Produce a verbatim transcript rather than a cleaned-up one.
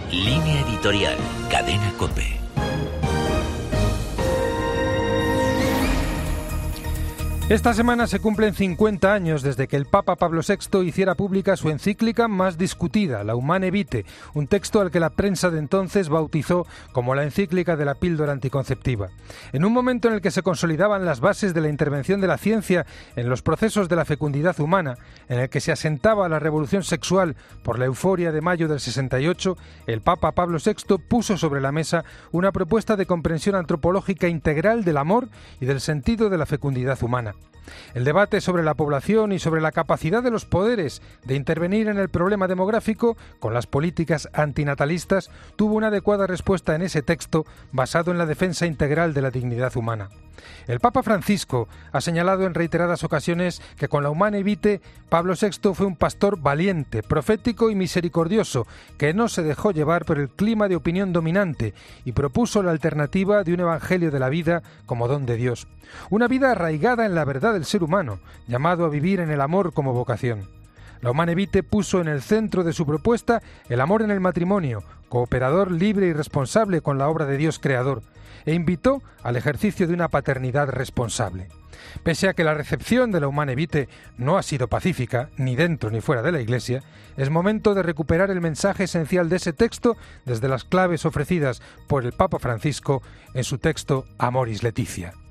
Línea editorial, Cadena COPE. Esta semana se cumplen cincuenta años desde que el Papa Pablo sexto hiciera pública su encíclica más discutida, la Humane Vitae, un texto al que la prensa de entonces bautizó como la encíclica de la píldora anticonceptiva. En un momento en el que se consolidaban las bases de la intervención de la ciencia en los procesos de la fecundidad humana, en el que se asentaba la revolución sexual por la euforia de mayo del sesenta y ocho, el Papa Pablo sexto puso sobre la mesa una propuesta de comprensión antropológica integral del amor y del sentido de la fecundidad humana. El debate sobre la población y sobre la capacidad de los poderes de intervenir en el problema demográfico con las políticas antinatalistas tuvo una adecuada respuesta en ese texto basado en la defensa integral de la dignidad humana. El Papa Francisco ha señalado en reiteradas ocasiones que con la Humane Vitae Pablo sexto fue un pastor valiente, profético y misericordioso, que no se dejó llevar por el clima de opinión dominante y propuso la alternativa de un evangelio de la vida como don de Dios. Una vida arraigada en la verdad del ser humano, llamado a vivir en el amor como vocación. La Humane Vitae puso en el centro de su propuesta el amor en el matrimonio, cooperador libre y responsable con la obra de Dios creador, e invitó al ejercicio de una paternidad responsable. Pese a que la recepción de la Humane Vitae no ha sido pacífica, ni dentro ni fuera de la Iglesia, es momento de recuperar el mensaje esencial de ese texto desde las claves ofrecidas por el Papa Francisco en su texto Amoris Laetitia.